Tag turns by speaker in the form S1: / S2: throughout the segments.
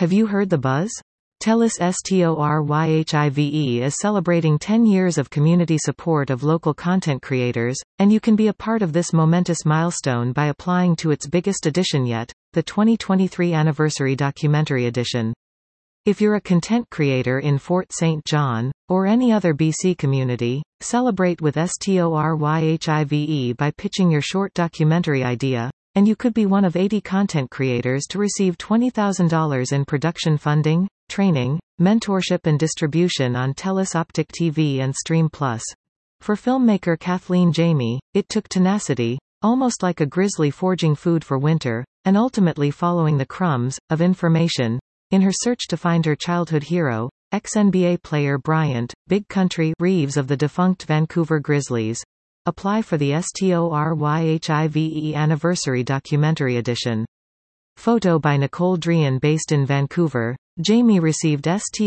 S1: Have you heard the buzz? TELUS STORYHIVE is celebrating 10 years of community support of local content creators, and you can be a part of this momentous milestone by applying to its biggest edition yet, the 2023 Anniversary Documentary Edition. If you're a content creator in Fort St. John, or any other BC community, celebrate with STORYHIVE by pitching your short documentary idea, and you could be one of 80 content creators to receive $20,000 in production funding, training, mentorship and distribution on TELUS Optic TV and Stream+. For filmmaker Kathleen Jamie, it took tenacity, almost like a grizzly foraging food for winter, and ultimately following the crumbs of information in her search to find her childhood hero, ex-NBA player Bryant Big Country Reeves of the defunct Vancouver Grizzlies. Apply for the STORYHIVE Anniversary Documentary Edition. Photo by Nicole Drian. Based in Vancouver, Jamie received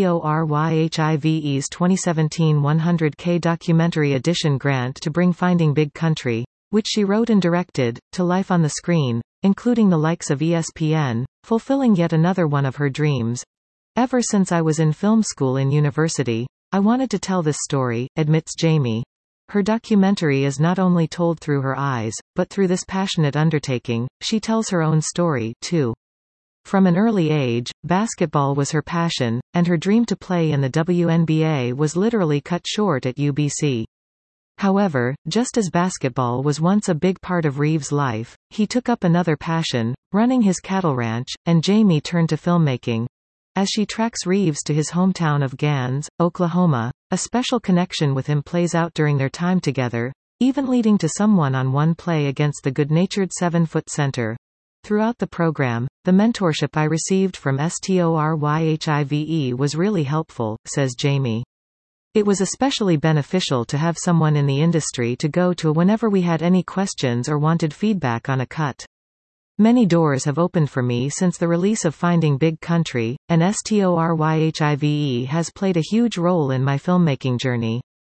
S1: STORYHIVE's 2017 100K Documentary Edition grant to bring Finding Big Country, which she wrote and directed, to life on the screen, including the likes of ESPN, fulfilling yet another one of her dreams. Ever since I was in film school in university, I wanted to tell this story, admits Jamie. Her documentary is not only told through her eyes, but through this passionate undertaking, she tells her own story, too. From an early age, basketball was her passion, and her dream to play in the WNBA was literally cut short at UBC. However, just as basketball was once a big part of Reeves' life, he took up another passion, running his cattle ranch, and Jamie turned to filmmaking. As she tracks Reeves to his hometown of Gans, Oklahoma, a special connection with him plays out during their time together, even leading to some one-on-one play against the good-natured 7-foot center. Throughout the program, the mentorship I received from STORYHIVE was really helpful, says Jamie. It was especially beneficial to have someone in the industry to go to whenever we had any questions or wanted feedback on a cut. Many doors have opened for me since the release of Finding Big Country, and STORYHIVE has played a huge role in my filmmaking journey.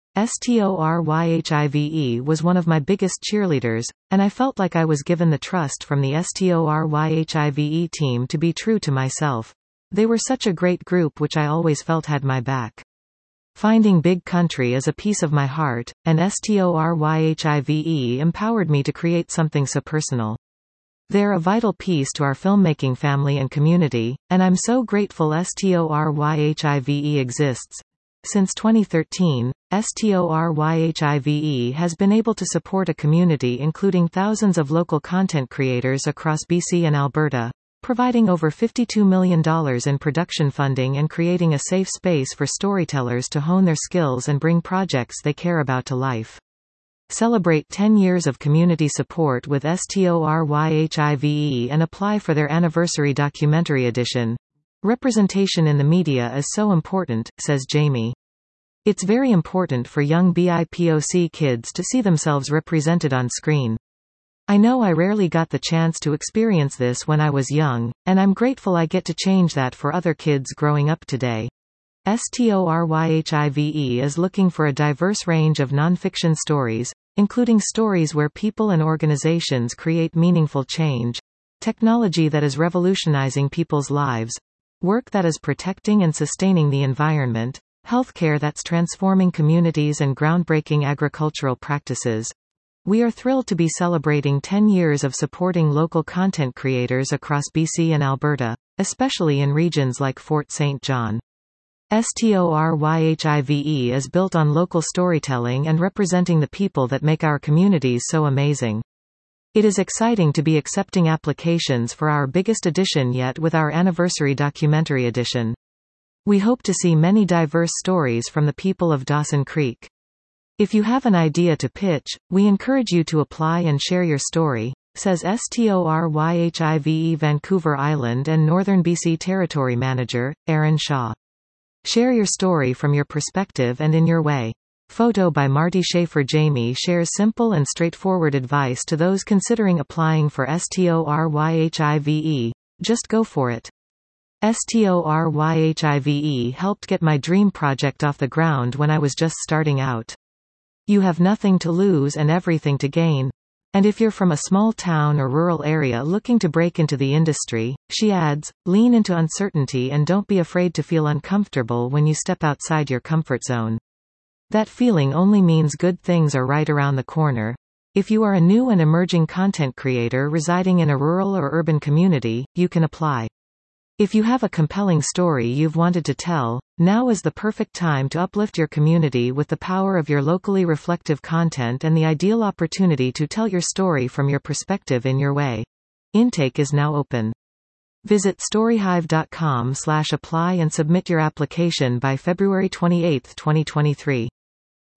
S1: STORYHIVE was one of my biggest cheerleaders, and I felt like I was given the trust from the STORYHIVE team to be true to myself. They were such a great group which I always felt had my back. Finding Big Country is a piece of my heart, and STORYHIVE empowered me to create something so personal. They're a vital piece to our filmmaking family and community, and I'm so grateful STORYHIVE exists. Since 2013, STORYHIVE has been able to support a community including thousands of local content creators across BC and Alberta, providing over $52 million in production funding and creating a safe space for storytellers to hone their skills and bring projects they care about to life. Celebrate 10 years of community support with STORYHIVE and apply for their Anniversary Documentary Edition. Representation in the media is so important, says Jamie. It's very important for young BIPOC kids to see themselves represented on screen. I know I rarely got the chance to experience this when I was young, and I'm grateful I get to change that for other kids growing up today. STORYHIVE is looking for a diverse range of nonfiction stories, including stories where people and organizations create meaningful change, technology that is revolutionizing people's lives, work that is protecting and sustaining the environment, healthcare that's transforming communities, and groundbreaking agricultural practices. We are thrilled to be celebrating 10 years of supporting local content creators across BC and Alberta, especially in regions like Fort St. John. STORYHIVE is built on local storytelling and representing the people that make our communities so amazing. It is exciting to be accepting applications for our biggest edition yet with our Anniversary Documentary Edition. We hope to see many diverse stories from the people of Dawson Creek. If you have an idea to pitch, we encourage you to apply and share your story, says STORYHIVE Vancouver Island and Northern BC Territory Manager, Aaron Shaw. Share your story from your perspective and in your way. Photo by Marty Schaefer. Jamie shares simple and straightforward advice to those considering applying for STORYHIVE. Just go for it. STORYHIVE helped get my dream project off the ground when I was just starting out. You have nothing to lose and everything to gain. And if you're from a small town or rural area looking to break into the industry, she adds, lean into uncertainty and don't be afraid to feel uncomfortable when you step outside your comfort zone. That feeling only means good things are right around the corner. If you are a new and emerging content creator residing in a rural or urban community, you can apply. If you have a compelling story you've wanted to tell, now is the perfect time to uplift your community with the power of your locally reflective content and the ideal opportunity to tell your story from your perspective in your way. Intake is now open. Visit storyhive.com/apply and submit your application by February 28, 2023.